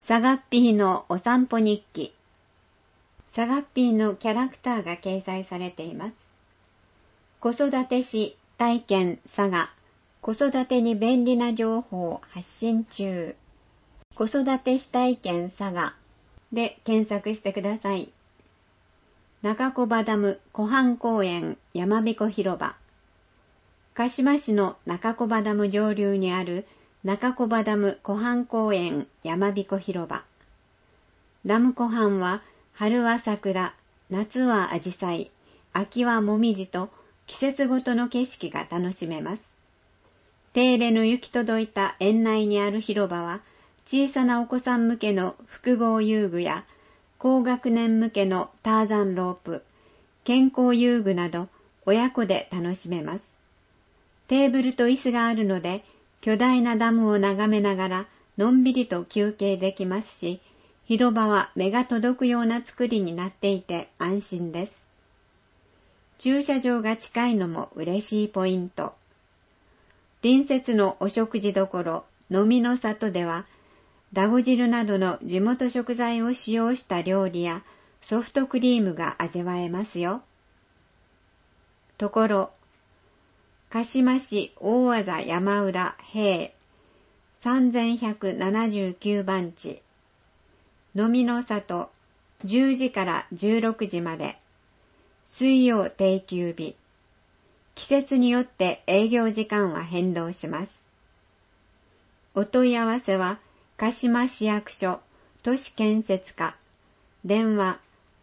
サガッピーのお散歩日記。サガッピーのキャラクターが掲載されています。子育て史体験佐賀、子育てに便利な情報発信中。子育て史体験佐賀で検索してください。中小場ダム湖畔公園山彦広場。鹿島市の中小場ダム上流にある中小場ダム湖畔公園山彦広場。ダム湖畔は春は桜、夏はアジサイ、秋はもみじと季節ごとの景色が楽しめます。手入れの行き届いた園内にある広場は小さなお子さん向けの複合遊具や高学年向けのターザンロープ、健康遊具など親子で楽しめます。テーブルと椅子があるので巨大なダムを眺めながらのんびりと休憩できますし、広場は目が届くような作りになっていて安心です。駐車場が近いのも嬉しいポイント。隣接のお食事処、飲みの里では、だご汁などの地元食材を使用した料理やソフトクリームが味わえますよ。ところ、鹿島市大字山浦平3179番地、飲みの里10時から16時まで、水曜定休日、季節によって営業時間は変動します。お問い合わせは鹿島市役所都市建設課、電話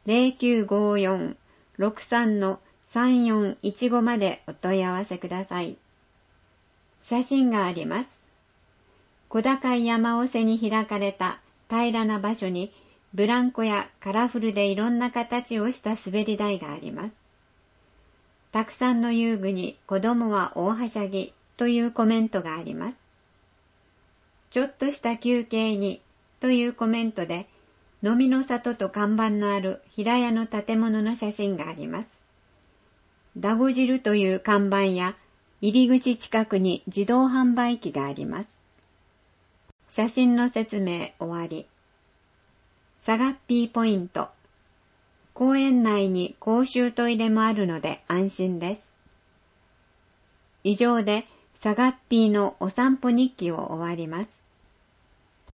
0954-63-3415 までお問い合わせください。写真があります。小高い山尾瀬に開かれた平らな場所にブランコやカラフルでいろんな形をした滑り台があります。たくさんの遊具に子供は大はしゃぎというコメントがあります。ちょっとした休憩にというコメントで飲みの里と看板のある平屋の建物の写真があります。だご汁という看板や入り口近くに自動販売機があります。写真の説明終わり。サガッピーポイント。公園内に公衆トイレもあるので安心です。以上でサガッピーのお散歩日記を終わります。